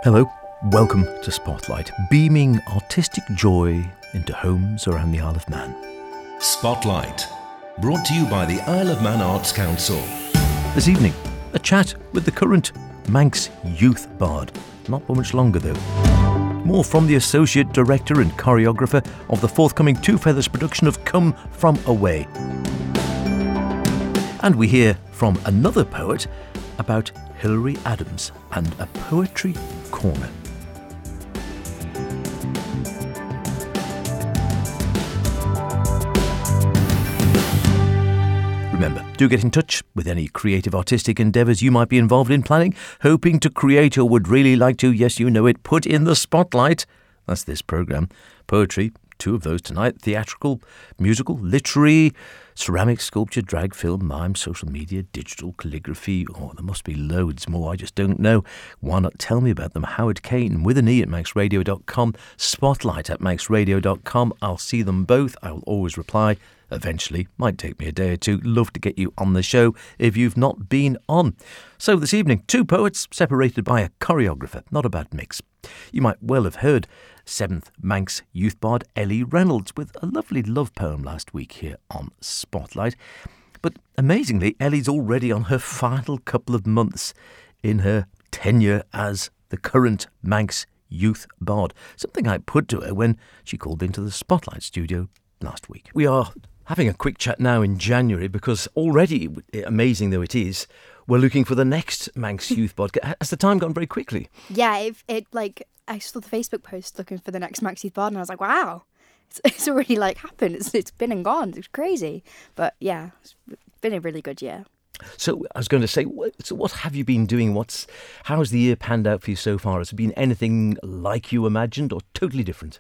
Hello, welcome to Spotlight, beaming artistic joy into homes around the Isle of Man. Spotlight, brought to you by the Isle of Man Arts Council. This evening, a chat with the current Manx youth bard. Not for much longer though. More from the Associate Director and Choreographer of the forthcoming Two Feathers production of Come From Away. And we hear from another poet about Hilary Adams and a poetry corner. Remember, do get in touch with any creative artistic endeavours you might be involved in planning, hoping to create or would really like to, yes you know it, put in the spotlight. That's this programme. Poetry, two of those tonight, theatrical, musical, literary, ceramic, sculpture, drag, film, mime, social media, digital, calligraphy. Oh, there must be loads more, I just don't know. Why not tell me about them? Howard Kane with an E at maxradio.com, spotlight at maxradio.com. I'll see them both. I will always reply. Eventually, might take me a day or two. Love to get you on the show if you've not been on. So this evening, two poets separated by a choreographer. Not a bad mix. You might well have heard 7th Manx youth bard Ellie Reynolds with a lovely love poem last week here on Spotlight. But amazingly, Ellie's already on her final couple of months in her tenure as the current Manx youth bard. Something I put to her when she called into the Spotlight studio last week. We are having a quick chat now in January because already, amazing though it is, we're looking for the next Manx youth bard. Has the time gone very quickly? Yeah, I saw the Facebook post looking for the next Manx youth bard and I was like, wow, it's already happened. It's been and gone. It's crazy. But yeah, it's been a really good year. So I was going to say, so what have you been doing? How's the year panned out for you so far? Has it been anything like you imagined or totally different?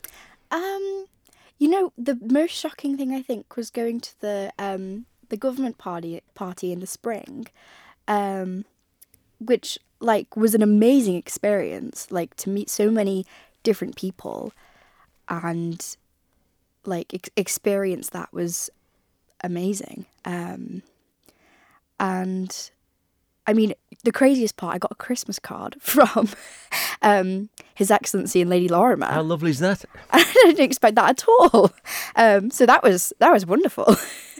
The most shocking thing I think was going to the government party in the spring, which was an amazing experience. To meet so many different people, and experience that was amazing. And I mean, the craziest part, I got a Christmas card from His Excellency and Lady Lorimer. How lovely is that? I didn't expect that at all. So that was wonderful.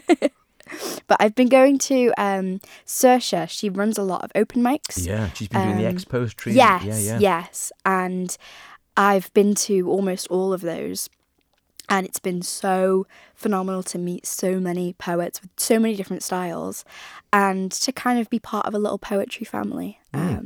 But I've been going to Saoirse. She runs a lot of open mics. Yeah, she's been doing the Ex Poetry. Yes. And I've been to almost all of those. And it's been so phenomenal to meet so many poets with so many different styles and to kind of be part of a little poetry family.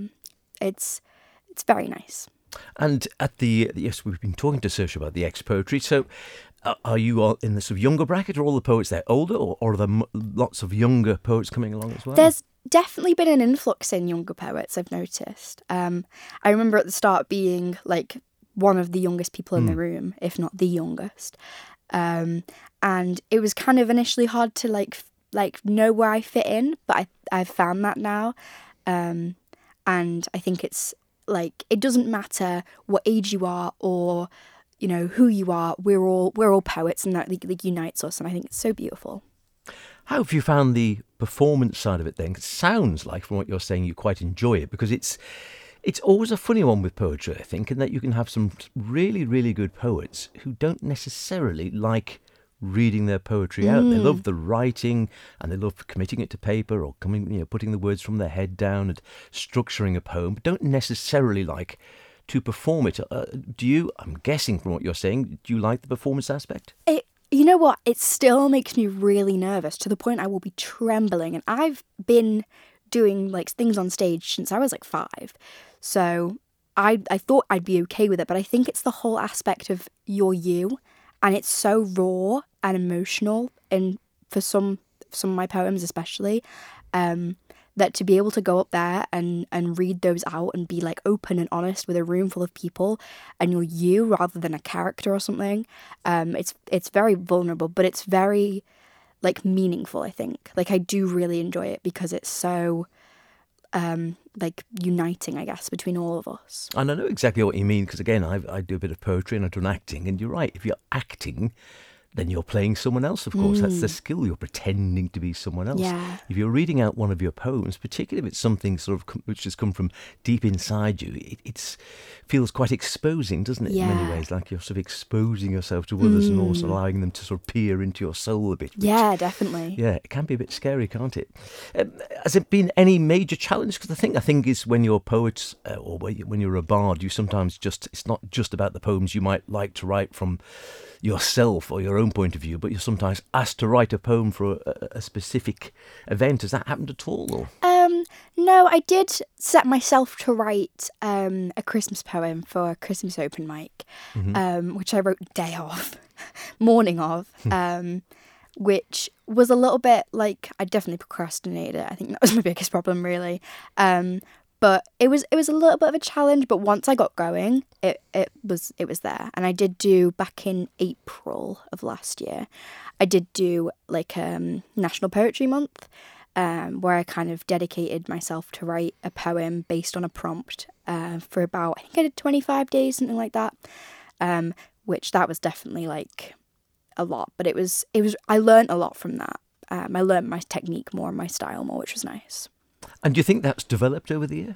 It's very nice. And yes, we've been talking to Saoirse about the Ex Poetry. So are you all in the sort of younger bracket? Are all the poets there older or are there lots of younger poets coming along as well? There's definitely been an influx in younger poets, I've noticed. I remember at the start being one of the youngest people in the room, if not the youngest. And it was kind of initially hard to know where I fit in, but I've found that now. And I think it's it doesn't matter what age you are or who you are. We're all poets, and that unites us. And I think it's so beautiful. How have you found the performance side of it then? It sounds like from what you're saying you quite enjoy it, because it's always a funny one with poetry, I think, in that you can have some really, really good poets who don't necessarily like reading their poetry out. They love the writing and they love committing it to paper or putting the words from their head down and structuring a poem, but don't necessarily like to perform it. Do you, I'm guessing from what you're saying, do you like the performance aspect? You know what? It still makes me really nervous to the point I will be trembling. And I've been doing things on stage since I was 5. So I thought I'd be okay with it, but I think it's the whole aspect of you're you, and it's so raw and emotional, and for some of my poems especially, that to be able to go up there and read those out and be open and honest with a room full of people, and you're you rather than a character or something, it's very vulnerable, but it's very meaningful, I think. I do really enjoy it because it's so uniting, I guess, between all of us. And I know exactly what you mean, because again, I do a bit of poetry and I've done acting, and you're right, if you're acting, then you're playing someone else, of course. That's the skill. You're pretending to be someone else. Yeah. If you're reading out one of your poems, particularly if it's something sort of which has come from deep inside you, it feels quite exposing, doesn't it, in many ways? Like you're sort of exposing yourself to others and also allowing them to sort of peer into your soul a bit. Yeah, definitely. Yeah, it can be a bit scary, can't it? Has it been any major challenge? Because I think is when you're poets or when you're a bard, you sometimes it's not just about the poems you might like to write from yourself or your own point of view, but you're sometimes asked to write a poem for a specific event. Has that happened at all? Or? No, I did set myself to write a Christmas poem for a Christmas open mic, which I wrote day of, morning of, which was a little bit like I definitely procrastinated it. I think that was my biggest problem, really. But it was a little bit of a challenge. But once I got going, it was there. And I did do back in April of last year. I did do like National Poetry Month, where I kind of dedicated myself to write a poem based on a prompt for about, I think I did 25 days, something like that. Which that was definitely like a lot. But it was I learned a lot from that. I learned my technique more and my style more, which was nice. And do you think that's developed over the year?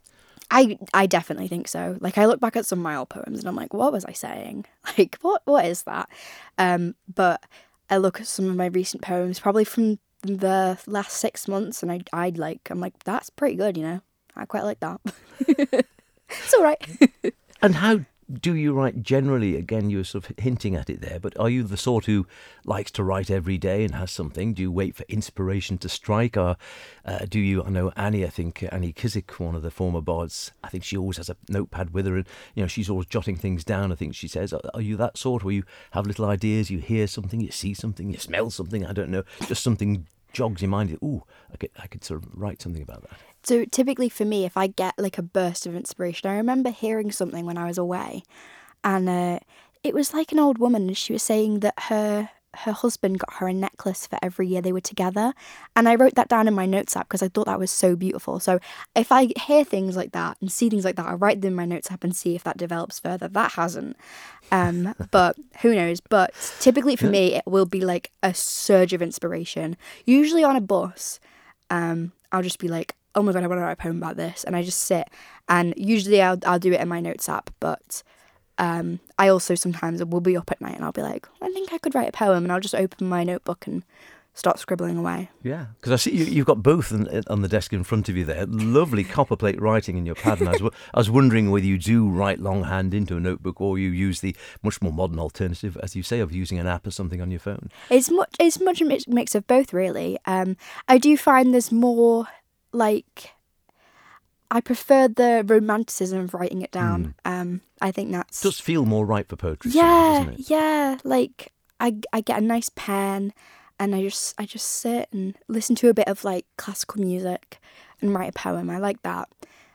I definitely think so. Like, I look back at some of my old poems and I'm like, what was I saying? Like, what is that? But I look at some of my recent poems, probably from the last 6 months, and I'm like, that's pretty good, you know? I quite like that. It's all right. And how do you write generally? Again, you were sort of hinting at it there, but are you the sort who likes to write every day and has something? Do you wait for inspiration to strike? Or do you, I know Annie Kissack, one of the former bards, I think she always has a notepad with her and, you know, she's always jotting things down, I think she says. Are you that sort where you have little ideas, you hear something, you see something, you smell something, I don't know, just something jogs your mind, ooh, I could sort of write something about that? So typically for me, if I get like a burst of inspiration, I remember hearing something when I was away, and it was like an old woman, and she was saying that her husband got her a necklace for every year they were together, and I wrote that down in my notes app because I thought that was so beautiful. So if I hear things like that and see things like that, I write them in my notes app and see if that develops further. That hasn't, but who knows? But typically for me, it will be like a surge of inspiration. Usually on a bus, I'll just be like, oh my God, I want to write a poem about this. And I just sit, and usually I'll do it in my notes app. But I also sometimes will be up at night and I'll be like, I think I could write a poem, and I'll just open my notebook and start scribbling away. Yeah, because I see you've got both on the desk in front of you there. Lovely copperplate writing in your pad. And I was wondering whether you do write longhand into a notebook or you use the much more modern alternative, as you say, of using an app or something on your phone. It's much a mix of both, really. I do find there's more, like, I prefer the romanticism of writing it down. I think that's... It does feel more right for poetry. Yeah, doesn't it? yeah. Like, I get a nice pen and I just sit and listen to a bit of, like, classical music and write a poem. I like that.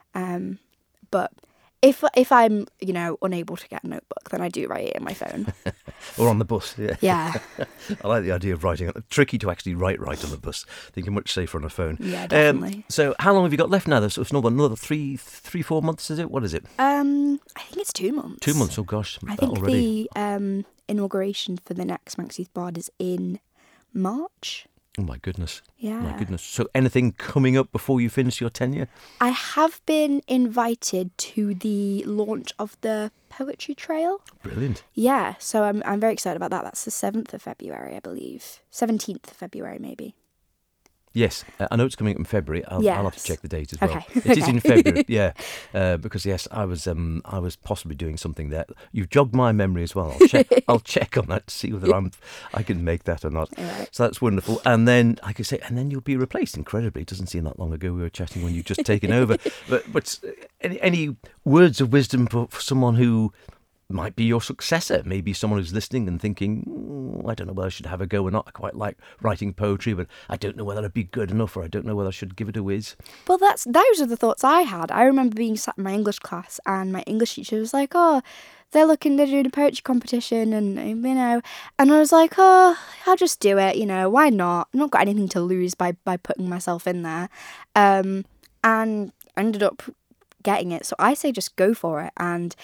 But if I'm, you know, unable to get a notebook, then I do write it in my phone. Or on the bus, yeah. Yeah. I like the idea of writing. Tricky to actually write on the bus. I think you're much safer on a phone. Yeah, definitely. So how long have you got left now? There's another 3-4 months, is it? What is it? I think it's 2 months. 2 months, oh gosh. I think already. the inauguration for the next Manx Youth Bard is in March. Oh my goodness. Yeah. My goodness. So anything coming up before you finish your tenure? I have been invited to the launch of the Poetry Trail. Brilliant. Yeah, so I'm very excited about that. That's the 7th of February, I believe. 17th of February, maybe. Yes, I know it's coming up in February. I'll have to check the date as well. Okay. It is in February, yeah. Because yes, I was possibly doing something there. You've jogged my memory as well. I'll check on that to see whether I can make that or not. Right. So that's wonderful. And then I could say, and then you'll be replaced. Incredibly, it doesn't seem that long ago we were chatting when you've just taken over. But any words of wisdom for someone who might be your successor, maybe someone who's listening and thinking, I don't know whether I should have a go or not. I quite like writing poetry, but I don't know whether it'd be good enough, or I don't know whether I should give it a whiz. Well, those are the thoughts I had. I remember being sat in my English class and my English teacher was like, oh, they're doing a poetry competition, and, you know, and I was like, oh, I'll just do it, you know, why not? I've not got anything to lose by putting myself in there. And I ended up getting it. So I say just go for it. And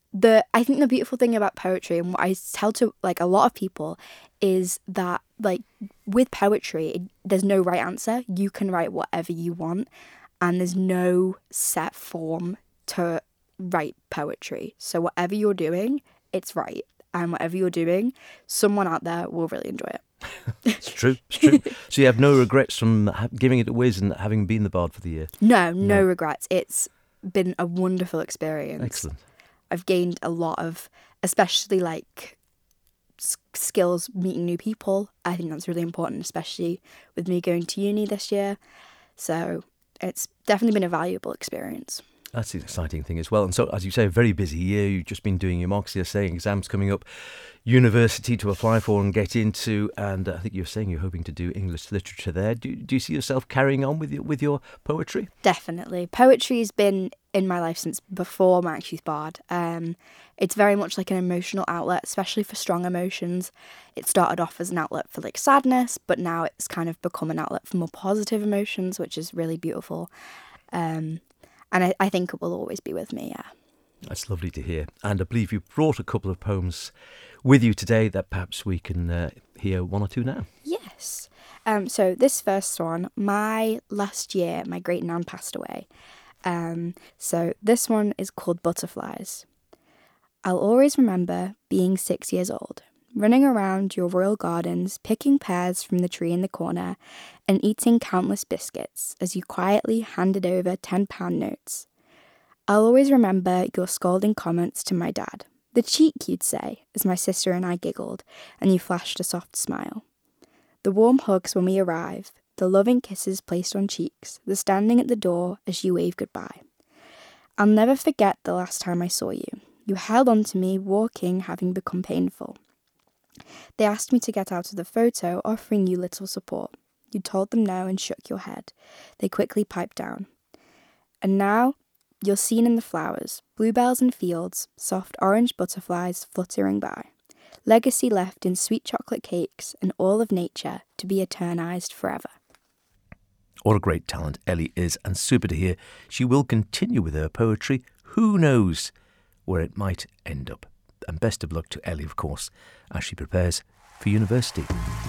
I think the beautiful thing about poetry, and what I tell to like a lot of people, is that like with poetry, there's no right answer. You can write whatever you want, and there's no set form to write poetry. So whatever you're doing, it's right, and whatever you're doing, someone out there will really enjoy it. It's true. So you have no regrets from giving it a whiz and having been the bard for the year? No regrets. It's been a wonderful experience. Excellent. I've gained a lot of, especially like skills meeting new people. I think that's really important, especially with me going to uni this year. So it's definitely been a valuable experience. That's the exciting thing as well. And so, as you say, a very busy year. You've just been doing your mocks, you're saying exams coming up, university to apply for and get into, and I think you're saying you're hoping to do English literature there. Do you see yourself carrying on with your poetry? Definitely. Poetry's been in my life since before Max Youth Bard. It's very much like an emotional outlet, especially for strong emotions. It started off as an outlet for like sadness, but now it's kind of become an outlet for more positive emotions, which is really beautiful. And I think it will always be with me, yeah. That's lovely to hear. And I believe you brought a couple of poems with you today that perhaps we can hear one or two now. Yes. So this first one, last year, my great nan passed away. So this one is called Butterflies. I'll always remember being 6 years old, running around your royal gardens, picking pears from the tree in the corner, and eating countless biscuits as you quietly handed over £10 notes. I'll always remember your scolding comments to my dad. The cheek, you'd say, as my sister and I giggled, and you flashed a soft smile. The warm hugs when we arrive, the loving kisses placed on cheeks, the standing at the door as you wave goodbye. I'll never forget the last time I saw you. You held on to me, walking having become painful. They asked me to get out of the photo, offering you little support. You told them no and shook your head. They quickly piped down. And now, you're seen in the flowers, bluebells in fields, soft orange butterflies fluttering by. Legacy left in sweet chocolate cakes and all of nature to be eternized forever. What a great talent Ellie is, and super to hear she will continue with her poetry. Who knows where it might end up? And best of luck to Ellie, of course, as she prepares for university.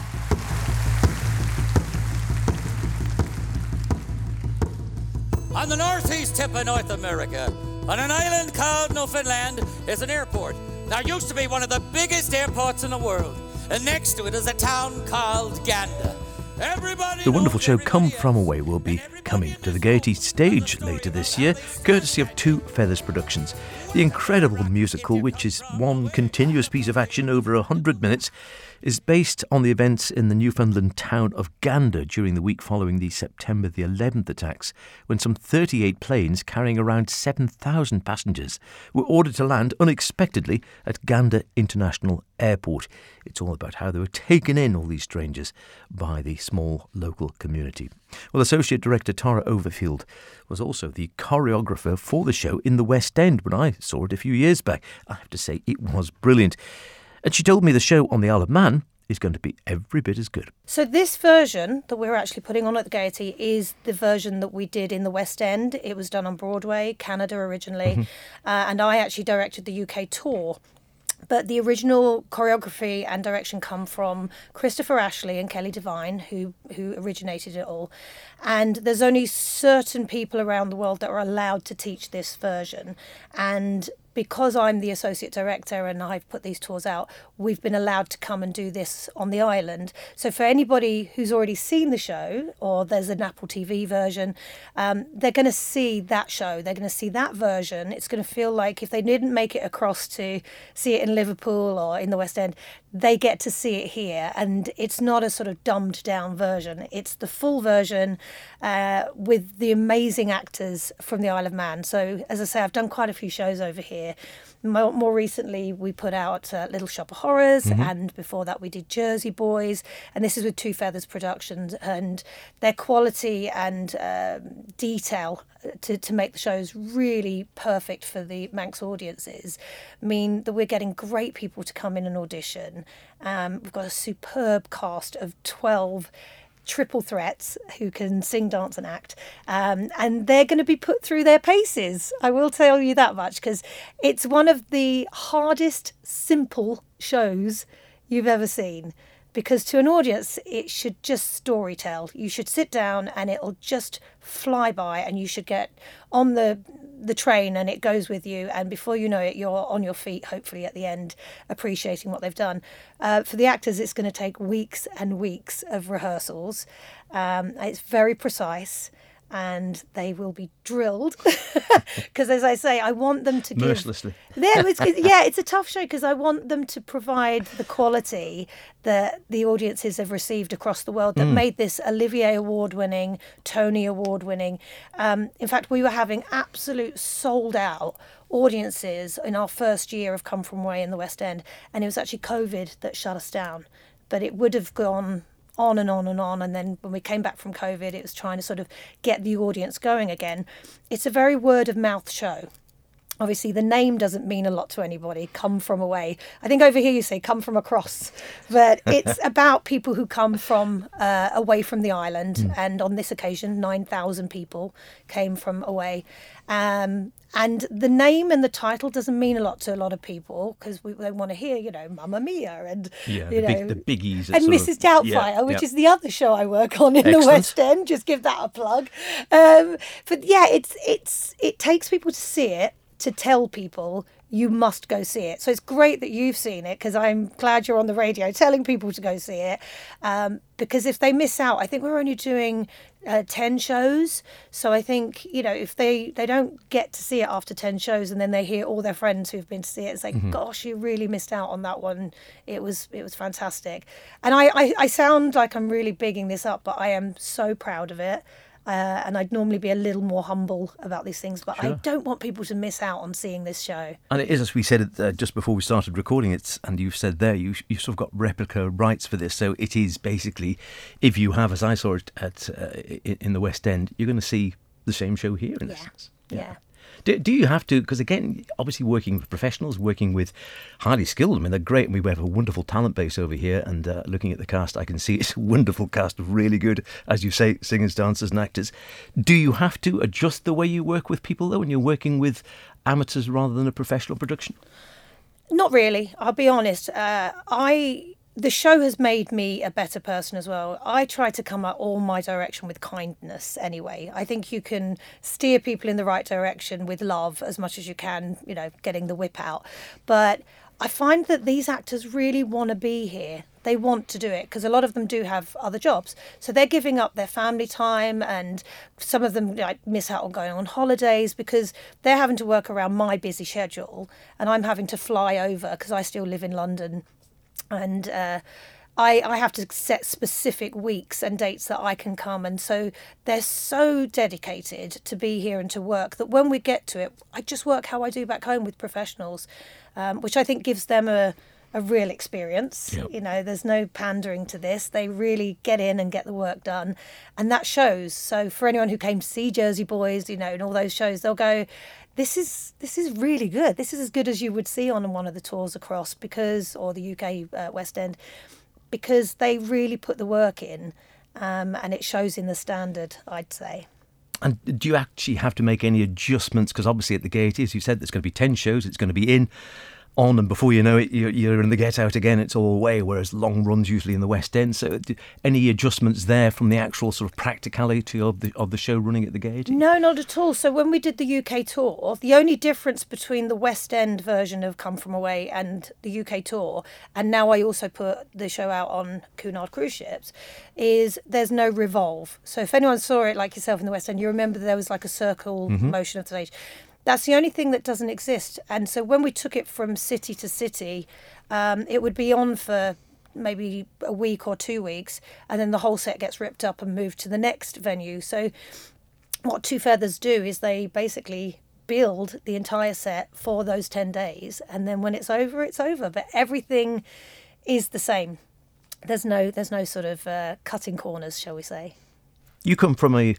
On the northeast tip of North America, on an island called Newfoundland, is an airport. There used to be one of the biggest airports in the world, and next to it is a town called Gander. The wonderful show Come From Away will be coming to the Gaiety stage later this year, courtesy of Two Feathers Productions. The incredible musical, which is one continuous piece of action over 100 minutes, is based on the events in the Newfoundland town of Gander during the week following the September the 11th attacks, when some 38 planes carrying around 7,000 passengers were ordered to land unexpectedly at Gander International Airport. It's all about how they were taken in, all these strangers, by the small local community. Well, Associate Director Tara Overfield was also the choreographer for the show in the West End when I saw it a few years back. I have to say, it was brilliant. And she told me the show on the Isle of Man is going to be every bit as good. So this version that we're actually putting on at the Gaiety is the version that we did in the West End. It was done on Broadway, Canada originally, and I actually directed the UK tour. But the original choreography and direction come from Christopher Ashley and Kelly Devine, who originated it all. And there's only certain people around the world that are allowed to teach this version. And because I'm the associate director and I've put these tours out, we've been allowed to come and do this on the island. So for anybody who's already seen the show, or there's an Apple TV version, they're going to see that show. They're going to see that version. It's going to feel like if they didn't make it across to see it in Liverpool or in the West End, they get to see it here. And it's not a sort of dumbed down version. It's the full version with the amazing actors from the Isle of Man. So as I say, I've done quite a few shows over here. More recently, we put out Little Shop of Horrors, and before that we did Jersey Boys, and this is with Two Feathers Productions, and their quality and detail to make the shows really perfect for the Manx audiences mean that we're getting great people to come in and audition. We've got a superb cast of 12 triple threats who can sing, dance and act. And they're going to be put through their paces. I will tell you that much, because it's one of the hardest, simple shows you've ever seen. Because to an audience, it should just storytell. You should sit down and it'll just fly by, and you should get on the train and it goes with you. And before you know it, you're on your feet, hopefully at the end, appreciating what they've done. For the actors, it's going to take weeks and weeks of rehearsals. It's very precise. And they will be drilled because, as I say, I want them to give... Mercilessly. It's a tough show because I want them to provide the quality that the audiences have received across the world that made this Olivier Award-winning, Tony Award-winning. In fact, we were having absolute sold-out audiences in our first year of Come From Away in the West End, and it was actually COVID that shut us down. But it would have gone on and on and on, and then when we came back from COVID, it was trying to sort of get the audience going again. It's a very word of mouth show. Obviously, the name doesn't mean a lot to anybody. Come From Away. I think over here you say come from across, but it's about people who come from away from the island. And on this occasion, 9,000 people came from away. And the name and the title doesn't mean a lot to a lot of people because they want to hear, Mamma Mia and the biggies and Mrs. Doubtfire, which is the other show I work on in the West End. Just give that a plug. But yeah, it takes people to see it, to tell people you must go see it. So it's great that you've seen it, because I'm glad you're on the radio telling people to go see it. Because if they miss out, I think we're only doing 10 shows. So I think, if they don't get to see it after 10 shows and then they hear all their friends who've been to see it, it's like, gosh, you really missed out on that one. It was fantastic. And I sound like I'm really bigging this up, but I am so proud of it. And I'd normally be a little more humble about these things, but I don't want people to miss out on seeing this show. And it is, as we said just before we started recording it, and you've said there, you've sort of got replica rights for this. So it is basically, if you have, as I saw it in the West End, you're going to see the same show here in essence. Yeah. Do you have to, because again, obviously working with professionals, working with highly skilled, I mean, they're great. We have a wonderful talent base over here, and looking at the cast, I can see it's a wonderful cast of really good, as you say, singers, dancers and actors. Do you have to adjust the way you work with people, though, when you're working with amateurs rather than a professional production? Not really, I'll be honest. The show has made me a better person as well. I try to come at all my direction with kindness anyway. I think you can steer people in the right direction with love as much as you can, getting the whip out. But I find that these actors really want to be here. They want to do it because a lot of them do have other jobs. So they're giving up their family time, and some of them miss out on going on holidays because they're having to work around my busy schedule, and I'm having to fly over because I still live in London. And I have to set specific weeks and dates that I can come. And so they're so dedicated to be here and to work that when we get to it, I just work how I do back home with professionals, which I think gives them a real experience. Yep. There's no pandering to this. They really get in and get the work done. And that shows. So for anyone who came to see Jersey Boys, and all those shows, they'll go, this is really good. This is as good as you would see on one of the tours across or the UK West End, because they really put the work in, and it shows in the standard, I'd say. And do you actually have to make any adjustments? Because obviously at the Gaiety, as you said, there's going to be 10 shows. It's going to be on, and before you know it, you're in the Get Out again. It's all away, whereas long runs usually in the West End. So any adjustments there from the actual sort of practicality of the show running at the Gaiety? No, not at all. So when we did the UK tour, the only difference between the West End version of Come From Away and the UK tour, and now I also put the show out on Cunard cruise ships, is there's no revolve. So if anyone saw it like yourself in the West End, you remember there was like a circle motion of the stage. That's the only thing that doesn't exist. And so when we took it from city to city, it would be on for maybe a week or 2 weeks, and then the whole set gets ripped up and moved to the next venue. So what Two Feathers do is they basically build the entire set for those 10 days, and then when it's over, it's over. But everything is the same. There's no sort of cutting corners, shall we say. You come from a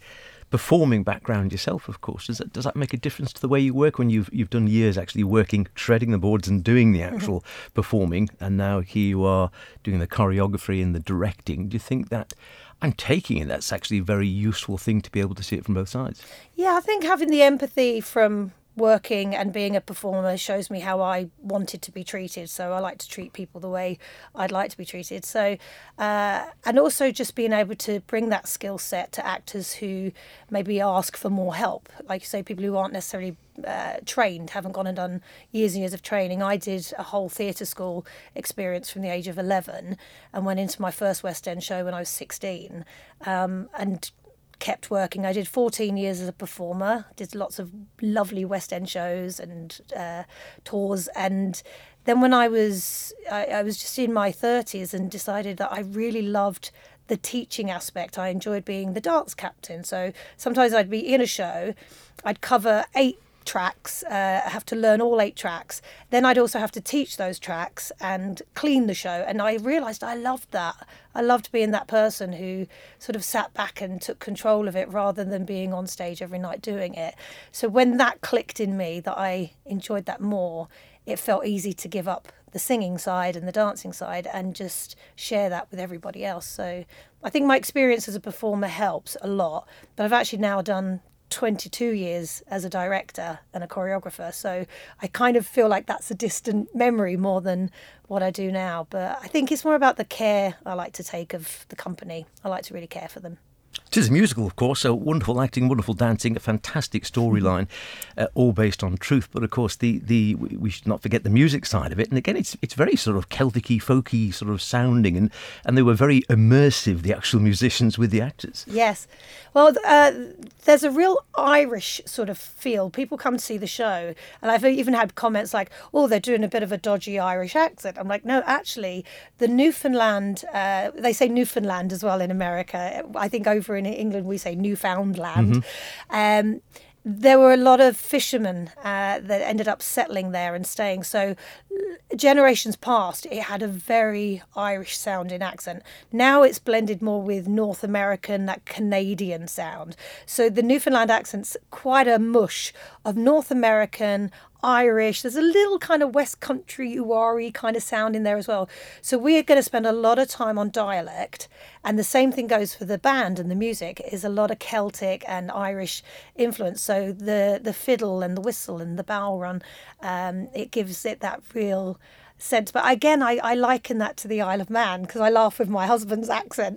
performing background yourself, of course. Does that make a difference to the way you work when you've done years actually working, treading the boards and doing the actual performing, and now here you are doing the choreography and the directing? Do you think that, I'm taking it, that's actually a very useful thing to be able to see it from both sides? Yeah, I think having the empathy from working and being a performer shows me how I wanted to be treated. So I like to treat people the way I'd like to be treated. So, and also just being able to bring that skill set to actors who maybe ask for more help. Like you say, people who aren't necessarily trained, haven't gone and done years and years of training. I did a whole theatre school experience from the age of 11 and went into my first West End show when I was 16. And kept working. I did 14 years as a performer, did lots of lovely West End shows and tours, and then when I was just in my 30s and decided that I really loved the teaching aspect. I enjoyed being the dance captain, so sometimes I'd be in a show, I'd cover 8 tracks, have to learn all 8 tracks, then I'd also have to teach those tracks and clean the show, and I realised I loved that. I loved being that person who sort of sat back and took control of it rather than being on stage every night doing it. So when that clicked in me, that I enjoyed that more, it felt easy to give up the singing side and the dancing side and just share that with everybody else. So I think my experience as a performer helps a lot, but I've actually now done 22 years as a director and a choreographer, so I kind of feel like that's a distant memory more than what I do now. But I think it's more about the care I like to take of the company. I like to really care for them. It is a musical, of course, so wonderful acting, wonderful dancing, a fantastic storyline, all based on truth. But of course, we should not forget the music side of it. And again, it's very sort of Celtic-y, folky sort of sounding, and they were very immersive, the actual musicians with the actors. Yes. Well, there's a real Irish sort of feel. People come to see the show, and I've even had comments like, oh, they're doing a bit of a dodgy Irish accent. I'm like, no, actually, the Newfoundland, they say Newfoundland as well in America. I think over in England we say Newfoundland. There were a lot of fishermen that ended up settling there and staying. So generations past, it had a very Irish sounding accent. Now it's blended more with North American, that Canadian sound. So the Newfoundland accent's quite a mush of North American, Irish. There's a little kind of West Country ooh-ah-y kind of sound in there as well. So we're going to spend a lot of time on dialect, and the same thing goes for the band and the music. Is a lot of Celtic and Irish influence. So the fiddle and the whistle and the bow run, it gives it that real sense. But again, I liken that to the Isle of Man because I laugh with my husband's accent.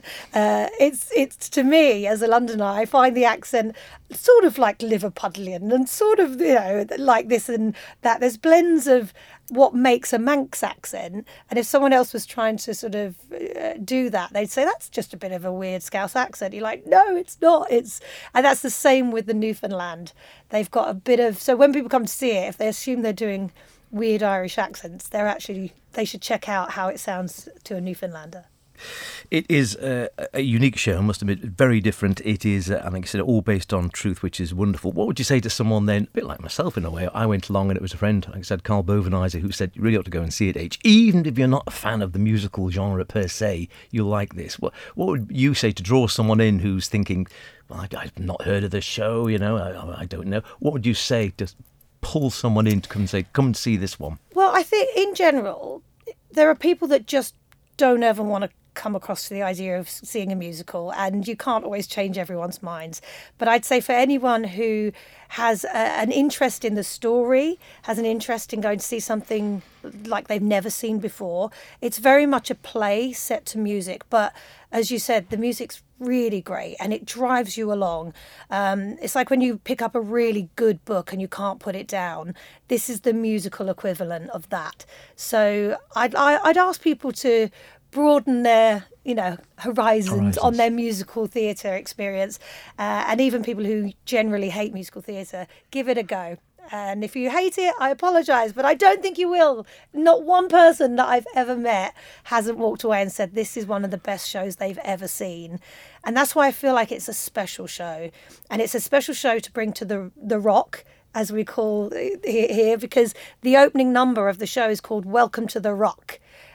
It's to me as a Londoner, I find the accent sort of like Liverpudlian and sort of, you know, like this and that. There's blends of what makes a Manx accent, and if someone else was trying to sort of do that, they'd say that's just a bit of a weird Scouse accent. You're like, no, it's not. And that's the same with the Newfoundland. They've got a bit of, so when people come to see it, if they assume they're doing weird Irish accents, they should check out how it sounds to a Newfoundlander. It is a unique show, I must admit, very different. It is, like I said, all based on truth, which is wonderful. What would you say to someone then, a bit like myself in a way? I went along and it was a friend, like I said, Carl Bovenizer, who said, you really ought to go and see it, H. Even if you're not a fan of the musical genre per se, you'll like this. What would you say to draw someone in who's thinking, well, I've not heard of this show, you know, I don't know. What would you say to pull someone in to come and say, come and see this one? Well, I think in general, there are people that just don't ever want to come across to the idea of seeing a musical, and you can't always change everyone's minds. But I'd say for anyone who has an interest in the story, has an interest in going to see something like they've never seen before, it's very much a play set to music. But as you said, the music's really great and it drives you along. It's like when you pick up a really good book and you can't put it down. This is the musical equivalent of that. So I'd ask people to broaden their, horizons on their musical theatre experience, and even people who generally hate musical theatre, give it a go. And if you hate it, I apologise, but I don't think you will. Not one person that I've ever met hasn't walked away and said this is one of the best shows they've ever seen. And that's why I feel like it's a special show. And it's a special show to bring to the Rock, as we call it here, because the opening number of the show is called Welcome to the Rock.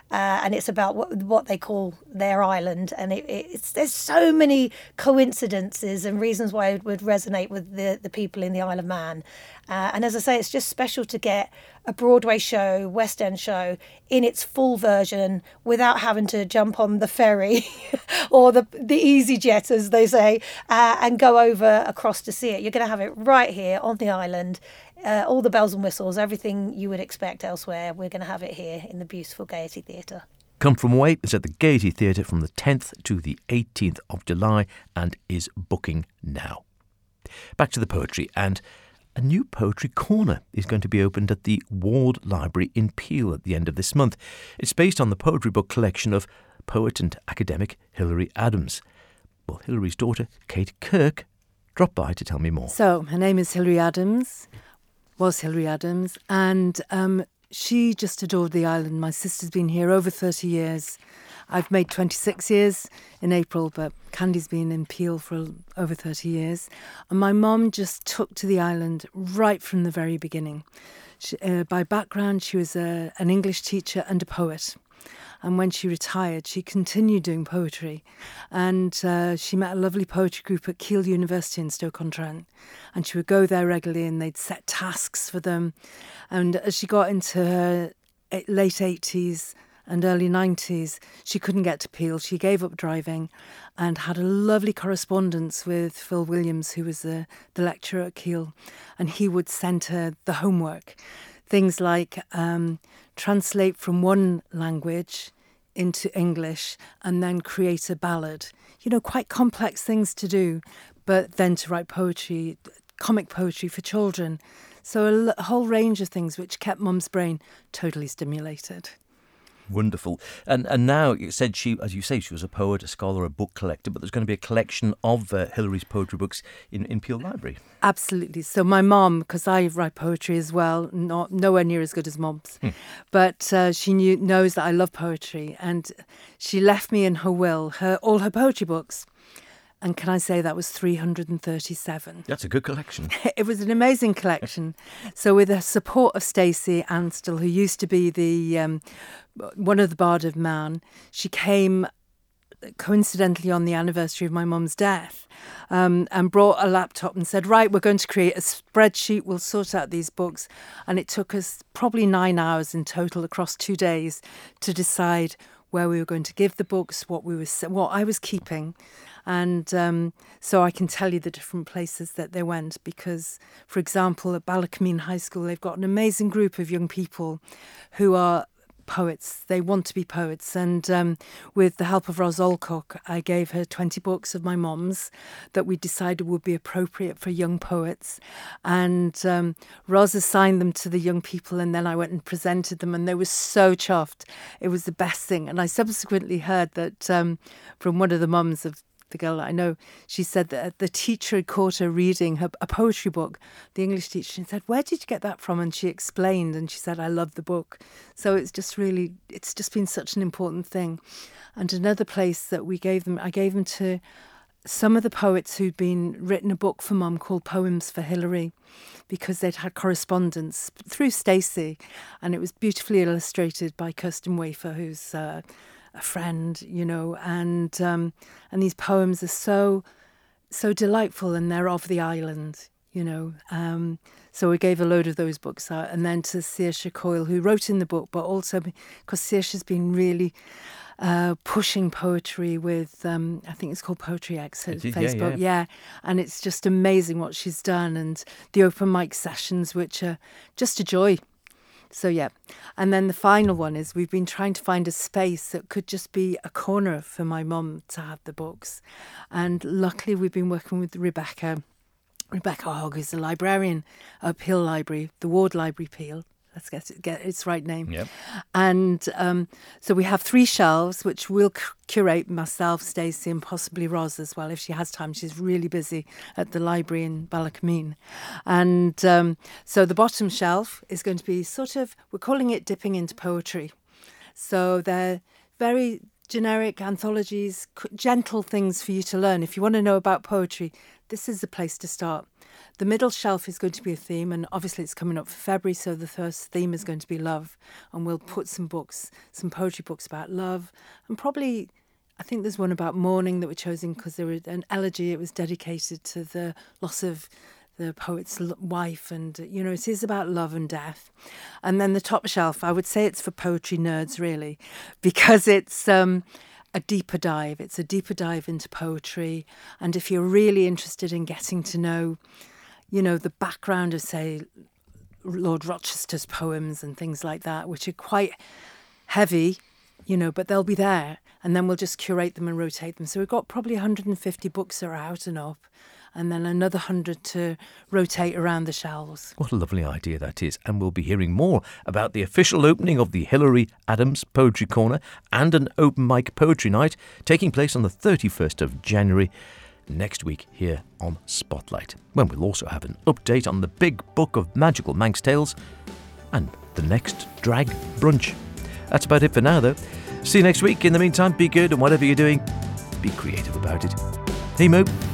and it's about what they call their island. And there's so many coincidences and reasons why it would resonate with the people in the Isle of Man. And as I say, it's just special to get a Broadway show, West End show, in its full version without having to jump on the ferry or the EasyJet, as they say, and go over across to see it. You're going to have it right here on the island. All the bells and whistles, everything you would expect elsewhere, we're going to have it here in the beautiful Gaiety Theatre. Come From Away is at the Gaiety Theatre from the 10th to the 18th of July and is booking now. Back to the poetry, and a new poetry corner is going to be opened at the Ward Library in Peel at the end of this month. It's based on the poetry book collection of poet and academic Hilary Adams. Well, Hilary's daughter, Kate Kirk, dropped by to tell me more. So, her name is Hilary Adams, was Hilary Adams, and she just adored the island. My sister's been here over 30 years. I've made 26 years in April, but Candy's been in Peel for over 30 years. And my mum just took to the island right from the very beginning. She, by background, she was an English teacher and a poet. And when she retired, she continued doing poetry. And she met a lovely poetry group at Keele University in Stoke-on-Trent. And she would go there regularly and they'd set tasks for them. And as she got into her late 80s and early 90s, she couldn't get to Peel. She gave up driving and had a lovely correspondence with Phil Williams, who was the lecturer at Keele. And he would send her the homework. Things like translate from one language into English and then create a ballad. You know, quite complex things to do, but then to write poetry, comic poetry for children. So a whole range of things which kept Mum's brain totally stimulated. Wonderful. And now, you said she, as you say, she was a poet, a scholar, a book collector, but there's going to be a collection of Hilary's poetry books in Peel Library. Absolutely. So my mum, because I write poetry as well, nowhere near as good as Mum's, but she knows that I love poetry, and she left me in her will all her poetry books. And can I say that was 337? That's a good collection. It was an amazing collection. So with the support of Stacey Anstill, who used to be the one of the Bard of Man, she came coincidentally on the anniversary of my mum's death and brought a laptop and said, right, we're going to create a spreadsheet, we'll sort out these books. And it took us probably 9 hours in total across 2 days to decide where we were going to give the books, what I was keeping. And so I can tell you the different places that they went because, for example, at Ballacomene High School, they've got an amazing group of young people who are poets. They want to be poets. And with the help of Ros Alcock, I gave her 20 books of my mum's that we decided would be appropriate for young poets. And Ros assigned them to the young people, and then I went and presented them, and they were so chuffed. It was the best thing. And I subsequently heard that from one of the mums of the girl that I know, she said that the teacher had caught her reading a poetry book, the English teacher, and said, where did you get that from? And she explained, and she said, I love the book. So it's just been such an important thing. And another place that I gave them to some of the poets who'd written a book for Mum called Poems for Hilary, because they'd had correspondence through Stacey, and it was beautifully illustrated by Kirsten Wafer, who's a friend, you know, and these poems are so delightful, and they're of the island, you know. So we gave a load of those books out, and then to Saoirse Coyle, who wrote in the book, but also because Saoirse's been really pushing poetry with, I think it's called Poetry X at Facebook, yeah. And it's just amazing what she's done, and the open mic sessions, which are just a joy. So, yeah. And then the final one is we've been trying to find a space that could just be a corner for my mum to have the books. And luckily we've been working with Rebecca Hogg, who's the librarian at Peel Library, the Ward Library Peel. Let's get its right name. Yep. And so we have 3 shelves, which we'll curate, myself, Stacey, and possibly Ros as well, if she has time. She's really busy at the library in Ballacomene. And so the bottom shelf is going to be we're calling it Dipping into Poetry. So they're very generic anthologies, gentle things for you to learn. If you want to know about poetry, this is the place to start. The middle shelf is going to be a theme, and obviously it's coming up for February, so the first theme is going to be love. And we'll put some books, some poetry books about love, and probably, I think there's one about mourning that we're choosing because there was an elegy. It was dedicated to the loss of the poet's wife, and it is about love and death. And then the top shelf, I would say it's for poetry nerds, really, because it's a deeper dive. It's a deeper dive into poetry, and if you're really interested in getting to know, the background of, say, Lord Rochester's poems and things like that, which are quite heavy, but they'll be there, and then we'll just curate them and rotate them. So we've got probably 150 books that are out and up, and then another 100 to rotate around the shelves. What a lovely idea that is. And we'll be hearing more about the official opening of the Hilary Adams Poetry Corner and an open mic poetry night taking place on the 31st of January next week here on Spotlight, when we'll also have an update on the big book of magical Manx tales and the next drag brunch. That's about it for now, though. See you next week. In the meantime, be good, and whatever you're doing, be creative about it. Hey, Mo.